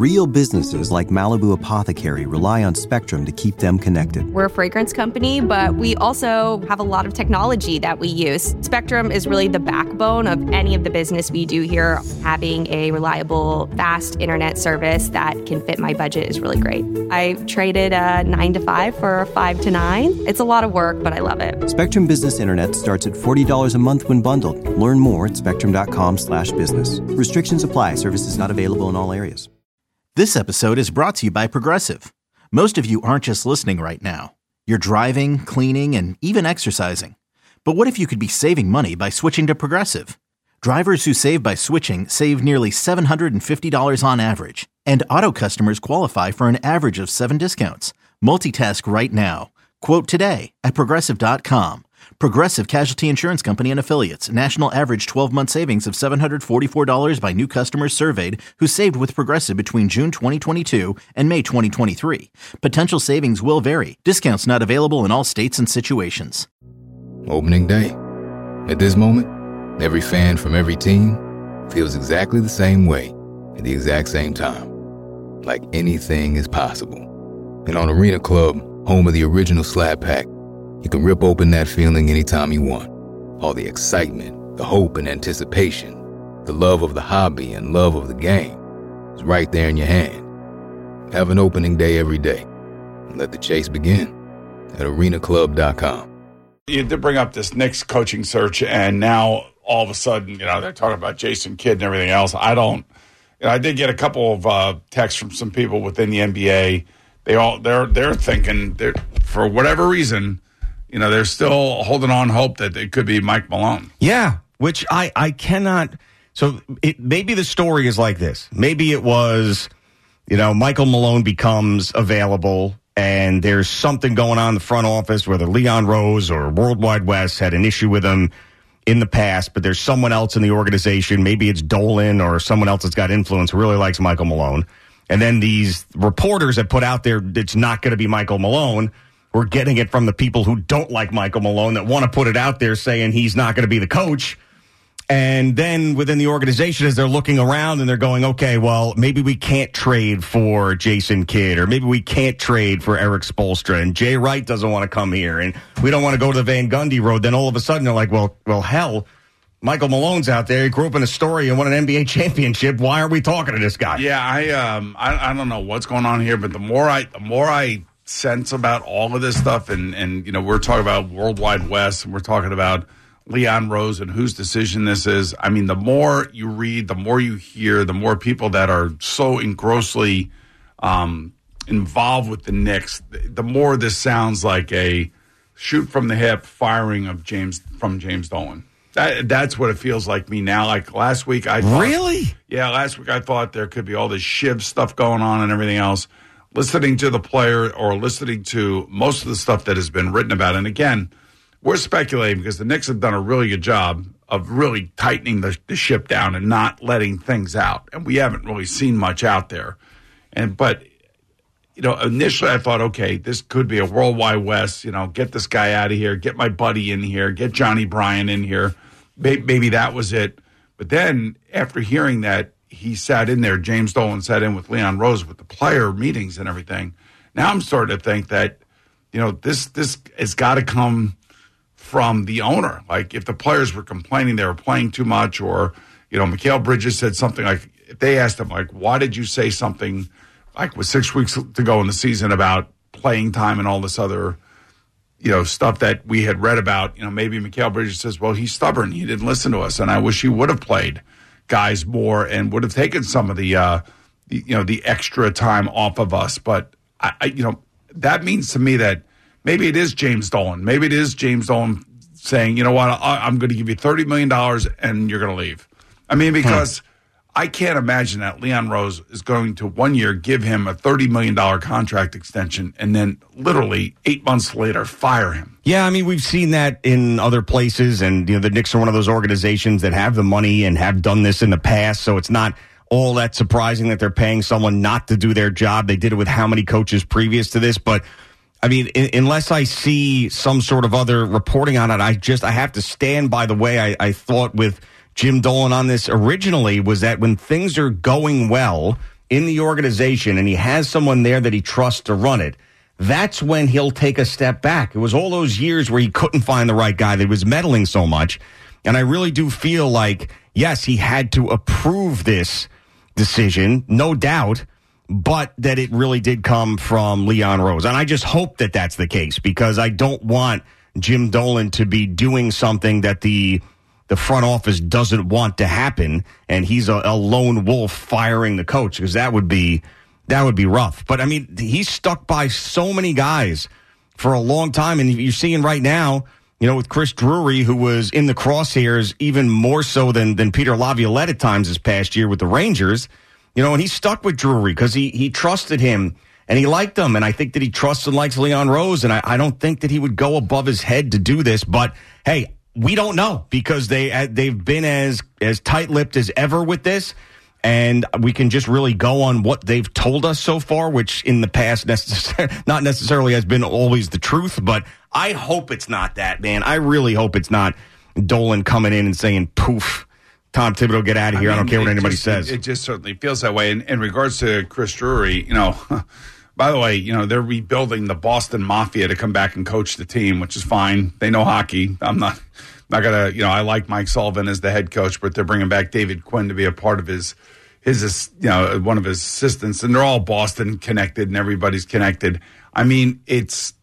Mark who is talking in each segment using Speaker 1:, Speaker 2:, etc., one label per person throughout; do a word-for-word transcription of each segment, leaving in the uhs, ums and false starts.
Speaker 1: Real businesses like Malibu Apothecary rely on Spectrum to keep them connected.
Speaker 2: We're a fragrance company, but we also have a lot of technology that we use. Spectrum is really the backbone of any of the business we do here. Having a reliable, fast internet service that can fit my budget is really great. I traded a nine to five for a five to nine. It's a lot of work, but I love it.
Speaker 1: Spectrum Business Internet starts at forty dollars a month when bundled. Learn more at spectrum.com slash business. Restrictions apply. Services not available in all areas.
Speaker 3: This episode is brought to you by Progressive. Most of you aren't just listening right now. You're driving, cleaning, and even exercising. But what if you could be saving money by switching to Progressive? Drivers who save by switching save nearly seven hundred fifty dollars on average. And auto customers qualify for an average of seven discounts. Multitask right now. Quote today at Progressive dot com. Progressive Casualty Insurance Company and Affiliates. National average twelve-month savings of seven hundred forty-four dollars by new customers surveyed who saved with Progressive between June twenty twenty-two and May twenty twenty-three. Potential savings will vary. Discounts not available in all states and situations.
Speaker 4: Opening day. At this moment, every fan from every team feels exactly the same way at the exact same time. Like anything is possible. And on Arena Club, home of the original Slab Pack, you can rip open that feeling anytime you want. All the excitement, the hope and anticipation, the love of the hobby and love of the game is right there in your hand. Have an opening day every day and let the chase begin at arena club dot com.
Speaker 5: You did bring up this Knicks coaching search, and now all of a sudden, you know, they're talking about Jason Kidd and everything else. I don't, you know, I did get a couple of uh, texts from some people within the N B A. They all, they're, they're thinking, they're, for whatever reason, you know, they're still holding on hope that it could be Mike Malone.
Speaker 6: Yeah, which I, I cannot. So it, maybe the story is like this. Maybe it was, you know, Michael Malone becomes available and there's something going on in the front office, whether Leon Rose or World Wide West had an issue with him in the past, but there's someone else in the organization. Maybe it's Dolan or someone else that's got influence who really likes Michael Malone. And then these reporters that put out there it's not going to be Michael Malone. We're getting it from the people who don't like Michael Malone that want to put it out there saying he's not going to be the coach. And then within the organization, as they're looking around and they're going, okay, well, maybe we can't trade for Jason Kidd, or maybe we can't trade for Eric Spoelstra, and Jay Wright doesn't want to come here, and we don't want to go to the Van Gundy road. Then all of a sudden they're like, well, well, hell, Michael Malone's out there. He grew up in Astoria and won an N B A championship. Why aren't we talking to this guy?
Speaker 5: Yeah, I um, I, I don't know what's going on here, but the more I, the more I sense about all of this stuff, and, and you know, we're talking about World Wide West, and we're talking about Leon Rose and whose decision this is. I mean, the more you read, the more you hear, the more people that are so engrossly um, involved with the Knicks, the more this sounds like a shoot from the hip firing of James from James Dolan. That, that's what it feels like me now. Like last week, I thought,
Speaker 6: really,
Speaker 5: yeah, last week I thought there could be all this Shiv stuff going on and everything else. Listening to the player or listening to most of the stuff that has been written about. And again, we're speculating because the Knicks have done a really good job of really tightening the, the ship down and not letting things out. And we haven't really seen much out there. And but, you know, initially I thought, okay, this could be a worldwide West. You know, get this guy out of here. Get my buddy in here. Get Johnny Bryan in here. Maybe, maybe that was it. But then after hearing that, he sat in there, James Dolan sat in with Leon Rose with the player meetings and everything. Now I'm starting to think that, you know, this this has got to come from the owner. Like if the players were complaining they were playing too much, or, you know, Mikal Bridges said something like, if they asked him, like, why did you say something like with six weeks to go in the season about playing time and all this other, you know, stuff that we had read about, you know, maybe Mikal Bridges says, well, he's stubborn. He didn't listen to us. And I wish he would have played guys more and would have taken some of the, uh, the you know, the extra time off of us. But, I, I, you know, that means to me that maybe it is James Dolan. Maybe it is James Dolan saying, you know what, I, I'm going to give you thirty million dollars and you're going to leave. I mean, because hmm. I can't imagine that Leon Rose is going to one year give him a thirty million dollars contract extension and then literally eight months later fire him.
Speaker 6: Yeah, I mean, we've seen that in other places, and you know, the Knicks are one of those organizations that have the money and have done this in the past, so it's not all that surprising that they're paying someone not to do their job. They did it with how many coaches previous to this, but I mean, in, unless I see some sort of other reporting on it, I just I have to stand by the way I, I thought with Jim Dolan on this originally, was that when things are going well in the organization and he has someone there that he trusts to run it, that's when he'll take a step back. It was all those years where he couldn't find the right guy that was meddling so much. And I really do feel like, yes, he had to approve this decision, no doubt, but that it really did come from Leon Rose. And I just hope that that's the case, because I don't want Jim Dolan to be doing something that the the front office doesn't want to happen, and he's a, a lone wolf firing the coach, because that would be that would be rough. But, I mean, he's stuck by so many guys for a long time, and you're seeing right now, you know, with Chris Drury, who was in the crosshairs even more so than, than Peter Laviolette at times this past year with the Rangers, you know, and he's stuck with Drury because he, he trusted him and he liked him. And I think that he trusts and likes Leon Rose. And I, I don't think that he would go above his head to do this. But, hey, we don't know, because they, they've been as, as tight-lipped as ever with this. And we can just really go on what they've told us so far, which in the past necessar- not necessarily has been always the truth. But I hope it's not that, man. I really hope it's not Dolan coming in and saying, poof, Tom Thibodeau, get out of here. I, mean, I don't care what anybody
Speaker 5: just,
Speaker 6: says.
Speaker 5: It, it just certainly feels that way. In, in regards to Chris Drury, you know, by the way, you know, they're rebuilding the Boston Mafia to come back and coach the team, which is fine. They know hockey. I'm not, not going to, you know, I like Mike Sullivan as the head coach, but they're bringing back David Quinn to be a part of his his, you know, one of his assistants, and they're all Boston connected and everybody's connected. I mean, it's,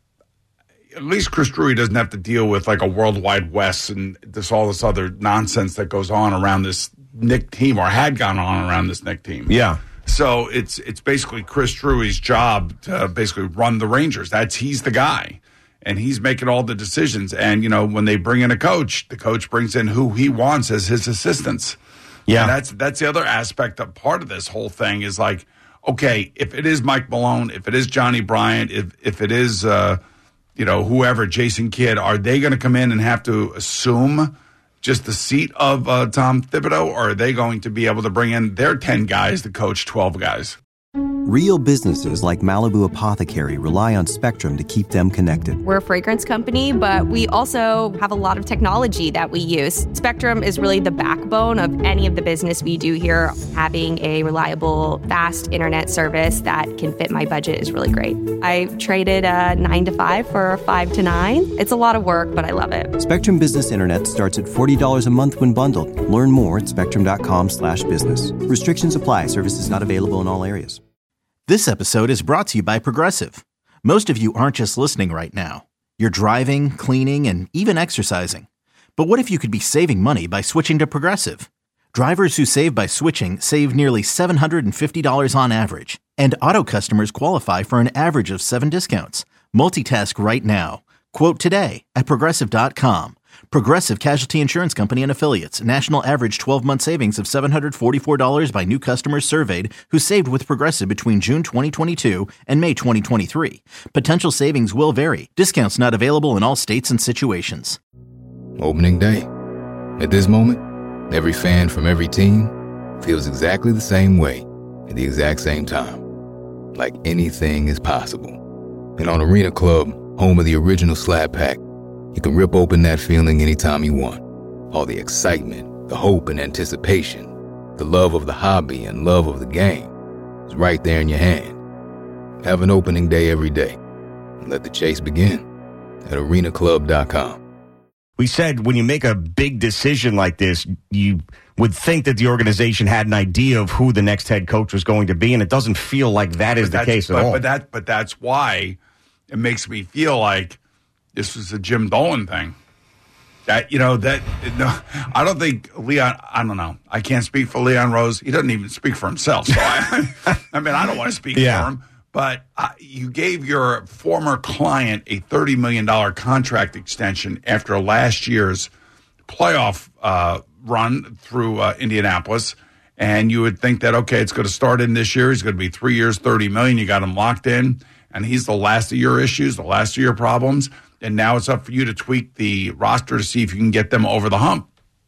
Speaker 5: at least Chris Drury doesn't have to deal with like a worldwide West and this, all this other nonsense that goes on around this Knick team, or had gone on around this Knick team.
Speaker 6: Yeah.
Speaker 5: So it's, it's basically Chris Drury's job to basically run the Rangers. That's, he's the guy, and he's making all the decisions. And, you know, when they bring in a coach, the coach brings in who he wants as his assistants. Yeah, and that's that's the other aspect of part of this whole thing is like, okay, if it is Mike Malone, if it is Johnny Bryant, if if it is uh, you know, whoever, Jason Kidd, are they going to come in and have to assume just the seat of uh, Tom Thibodeau, or are they going to be able to bring in their ten guys to coach twelve guys?
Speaker 1: Real businesses like Malibu Apothecary rely on Spectrum to keep them connected.
Speaker 2: We're a fragrance company, but we also have a lot of technology that we use. Spectrum is really the backbone of any of the business we do here. Having a reliable, fast internet service that can fit my budget is really great. I traded a nine to five for a five to nine. It's a lot of work, but I love it.
Speaker 1: Spectrum Business Internet starts at forty dollars a month when bundled. Learn more at spectrum.com slash business. Restrictions apply. Services not available in all areas.
Speaker 3: This episode is brought to you by Progressive. Most of you aren't just listening right now. You're driving, cleaning, and even exercising. But what if you could be saving money by switching to Progressive? Drivers who save by switching save nearly seven hundred fifty dollars on average. And auto customers qualify for an average of seven discounts. Multitask right now. Quote today at Progressive dot com. Progressive Casualty Insurance Company and Affiliates. National average twelve-month savings of seven hundred forty-four dollars by new customers surveyed who saved with Progressive between June twenty twenty-two and May twenty twenty-three. Potential savings will vary. Discounts not available in all states and situations.
Speaker 4: Opening day. At this moment, every fan from every team feels exactly the same way at the exact same time. Like anything is possible. And on Arena Club, home of the original Slab Pack, you can rip open that feeling anytime you want. All the excitement, the hope and anticipation, the love of the hobby and love of the game is right there in your hand. Have an opening day every day. And let the chase begin at arena club dot com.
Speaker 6: We said when you make a big decision like this, you would think that the organization had an idea of who the next head coach was going to be, and it doesn't feel like that is the case at
Speaker 5: but,
Speaker 6: all.
Speaker 5: But, that, but that's why it makes me feel like this was a Jim Dolan thing. That, you know, that, no, I don't think Leon, I don't know. I can't speak for Leon Rose. He doesn't even speak for himself. So, I, I mean, I don't want to speak yeah. for him. But uh, you gave your former client a thirty million dollars contract extension after last year's playoff uh, run through uh, Indianapolis. And you would think that, okay, it's going to start in this year. He's going to be three years, thirty million dollars. You got him locked in. And he's the last of your issues, the last of your problems. And now it's up for you to tweak the roster to see if you can get them over the hump.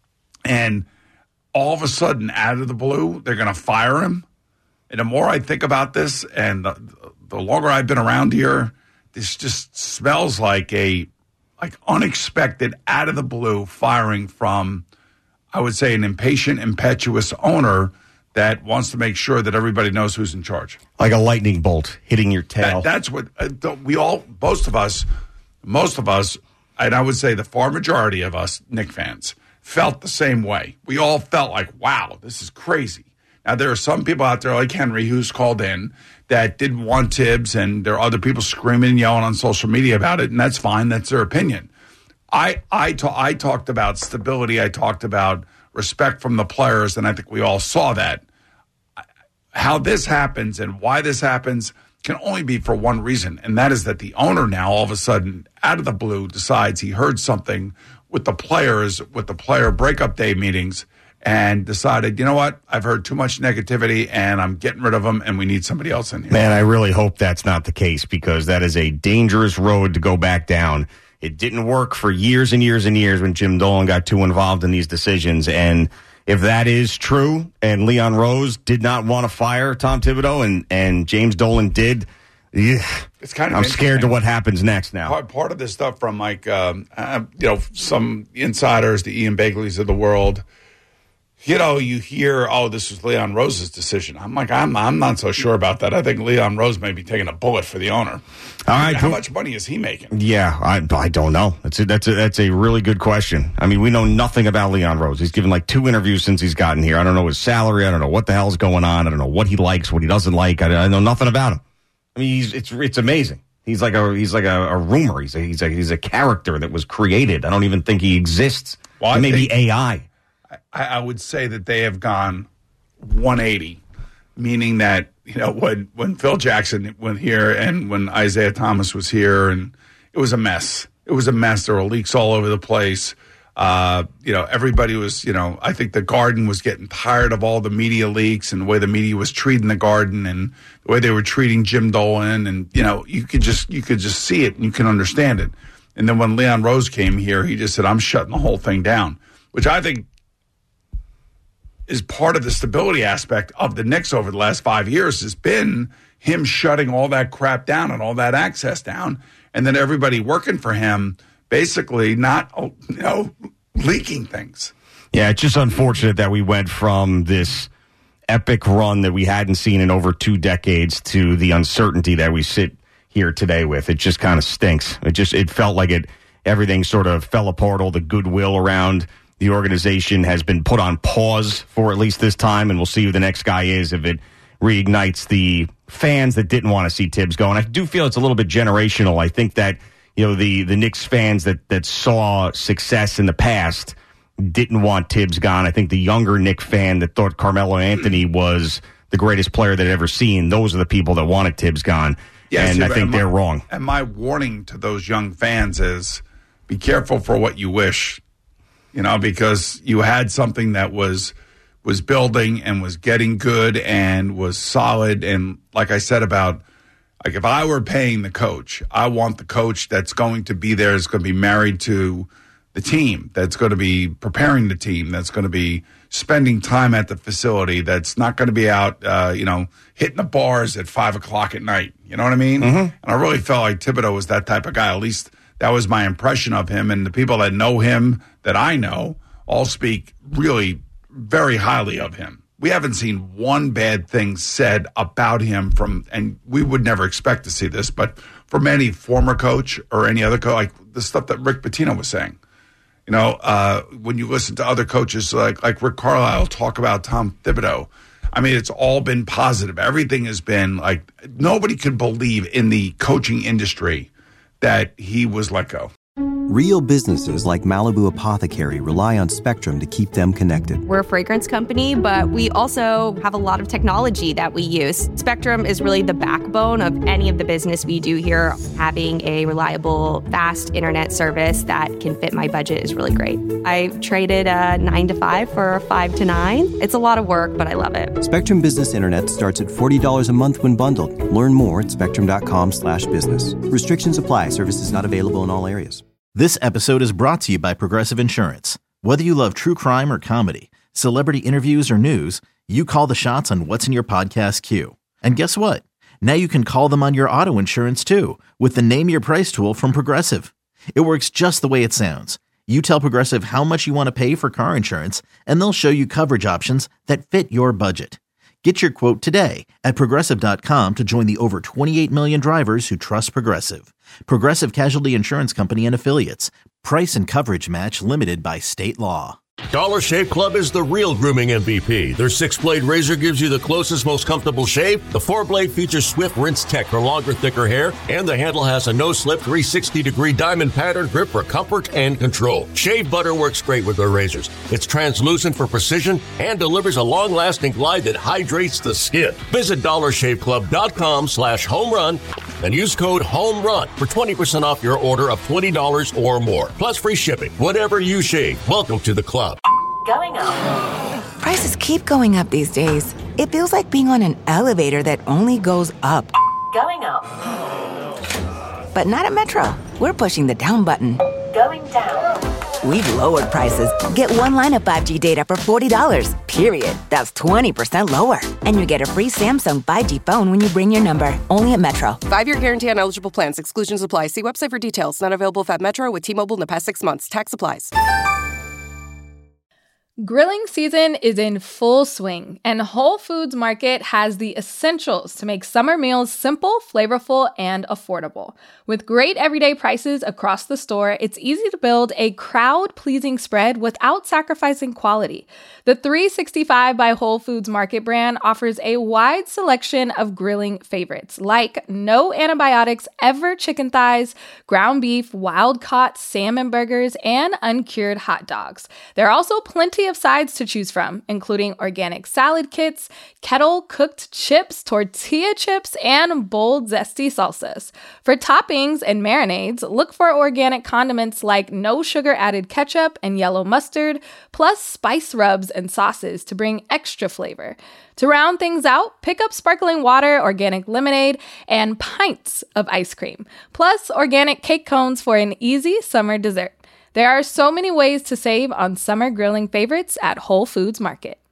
Speaker 5: And all of a sudden, out of the blue, they're going to fire him. And the more I think about this, and the, the longer I've been around here, this just smells like a like unexpected, out of the blue firing from, I would say, an impatient, impetuous owner that wants to make sure that everybody knows who's in charge.
Speaker 6: Like a lightning bolt hitting your tail.
Speaker 5: That, that's what uh, we all, most of us, most of us, and I would say the far majority of us Knick fans felt the same way. We all felt like, wow, this is crazy. Now, there are some people out there like Henry who's called in that didn't want Tibbs, and there are other people screaming and yelling on social media about it, and that's fine. That's their opinion. I I, ta- I talked about stability. I talked about respect from the players, and I think we all saw that. How this happens and why this happens can only be for one reason, and that is that the owner now all of a sudden, out of the blue, decides he heard something with the players, with the player breakup day meetings, and decided, you know what, I've heard too much negativity, and I'm getting rid of them, and we need somebody else in here.
Speaker 6: Man, I really hope that's not the case, because that is a dangerous road to go back down. It didn't work for years and years and years when Jim Dolan got too involved in these decisions. And if that is true, and Leon Rose did not want to fire Tom Thibodeau, and, and James Dolan did, yeah,
Speaker 5: it's kind of
Speaker 6: I'm scared to what happens next now.
Speaker 5: Part, part of this stuff from like, um, uh, you know, some insiders, the Ian Bagleys of the world, you know, you hear, oh, this was Leon Rose's decision. I'm like, I'm I'm not so sure about that. I think Leon Rose may be taking a bullet for the owner.
Speaker 6: All right,
Speaker 5: how much money is he making?
Speaker 6: Yeah, I I don't know. That's a, that's a, that's a really good question. I mean, we know nothing about Leon Rose. He's given like two interviews since he's gotten here. I don't know his salary. I don't know what the hell's going on. I don't know what he likes, what he doesn't like. I, I know nothing about him. I mean, he's it's it's amazing. He's like a he's like a, a rumor. He's a, he's a he's a character that was created. I don't even think he exists.
Speaker 5: Well,
Speaker 6: maybe
Speaker 5: think-
Speaker 6: A I.
Speaker 5: I, I would say that they have gone one eighty, meaning that, you know, when, when Phil Jackson went here and when Isaiah Thomas was here, and it was a mess. It was a mess. There were leaks all over the place. Uh, you know, everybody was, you know, I think the Garden was getting tired of all the media leaks and the way the media was treating the Garden and the way they were treating Jim Dolan. And, you know, you could just, you could just see it and you can understand it. And then when Leon Rose came here, he just said, I'm shutting the whole thing down, which I think is part of the stability aspect of the Knicks over the last five years has been him shutting all that crap down and all that access down. And then everybody working for him basically not, you know, leaking things.
Speaker 6: Yeah, it's just unfortunate that we went from this epic run that we hadn't seen in over two decades to the uncertainty that we sit here today with. It just kind of stinks. It just, it felt like it, everything sort of fell apart. All the goodwill around the organization has been put on pause for at least this time, and we'll see who the next guy is if it reignites the fans that didn't want to see Tibbs go. And I do feel it's a little bit generational. I think that, you know, the, the Knicks fans that, that saw success in the past didn't want Tibbs gone. I think the younger Knicks fan that thought Carmelo Anthony was the greatest player they'd ever seen, those are the people that wanted Tibbs gone. Yes, and I think they're
Speaker 5: my,
Speaker 6: wrong.
Speaker 5: And my warning to those young fans is be careful for what you wish. You know, because you had something that was was building and was getting good and was solid. And like I said about, like if I were paying the coach, I want the coach that's going to be there, is going to be married to the team, that's going to be preparing the team, that's going to be spending time at the facility, that's not going to be out, uh, you know, hitting the bars at five o'clock at night. You know what I mean? Mm-hmm. And I really felt like Thibodeau was that type of guy. At least that was my impression of him. And the people that know him, that I know, all speak really very highly of him. We haven't seen one bad thing said about him from, and we would never expect to see this, but from any former coach or any other coach, like the stuff that Rick Pitino was saying. You know, uh, when you listen to other coaches like like Rick Carlisle talk about Tom Thibodeau, I mean, it's all been positive. Everything has been like, nobody could believe in the coaching industry that he was let go.
Speaker 1: Real businesses like Malibu Apothecary rely on Spectrum to keep them connected.
Speaker 2: We're a fragrance company, but we also have a lot of technology that we use. Spectrum is really the backbone of any of the business we do here. Having a reliable, fast internet service that can fit my budget is really great. I traded a nine to five for a five to nine. It's a lot of work, but I love it.
Speaker 1: Spectrum Business Internet starts at forty dollars a month when bundled. Learn more at spectrum.com slash business. Restrictions apply. Services not available in all areas.
Speaker 3: This episode is brought to you by Progressive Insurance. Whether you love true crime or comedy, celebrity interviews or news, you call the shots on what's in your podcast queue. And guess what? Now you can call them on your auto insurance too with the Name Your Price tool from Progressive. It works just the way it sounds. You tell Progressive how much you want to pay for car insurance, and they'll show you coverage options that fit your budget. Get your quote today at Progressive dot com to join the over twenty-eight million drivers who trust Progressive. Progressive Casualty Insurance Company and Affiliates. Price and coverage match limited by state law.
Speaker 7: Dollar Shave Club is the real grooming M V P. Their six-blade razor gives you the closest, most comfortable shave. The four-blade features swift rinse tech for longer, thicker hair. And the handle has a no-slip three hundred sixty degree diamond pattern grip for comfort and control. Shave butter works great with their razors. It's translucent for precision and delivers a long-lasting glide that hydrates the skin. Visit dollar shave club dot com slash home run and use code HOMERUN for twenty percent off your order of twenty dollars or more. Plus free shipping. Whatever you shave, welcome to the club.
Speaker 8: Going up. Prices keep going up these days. It feels like being on an elevator that only goes up. Going up. But not at Metro. We're pushing the down button. Going down. We've lowered prices. Get one line of five G data for forty dollars, period. That's twenty percent lower. And you get a free Samsung five G phone when you bring your number. Only at Metro.
Speaker 9: Five-year guarantee on eligible plans. Exclusions apply. See website for details. Not available if at Metro with T-Mobile in the past six months. Tax applies.
Speaker 10: Grilling season is in full swing, and Whole Foods Market has the essentials to make summer meals simple, flavorful, and affordable. With great everyday prices across the store, it's easy to build a crowd-pleasing spread without sacrificing quality. The three sixty-five by Whole Foods Market brand offers a wide selection of grilling favorites, like no antibiotics ever chicken thighs, ground beef, wild-caught salmon burgers, and uncured hot dogs. There are also plenty of sides to choose from, including organic salad kits, kettle-cooked chips, tortilla chips, and bold, zesty salsas. For toppings and marinades, look for organic condiments like no-sugar-added ketchup and yellow mustard, plus spice rubs and sauces to bring extra flavor. To round things out, pick up sparkling water, organic lemonade, and pints of ice cream, plus organic cake cones for an easy summer dessert. There are so many ways to save on summer grilling favorites at Whole Foods Market.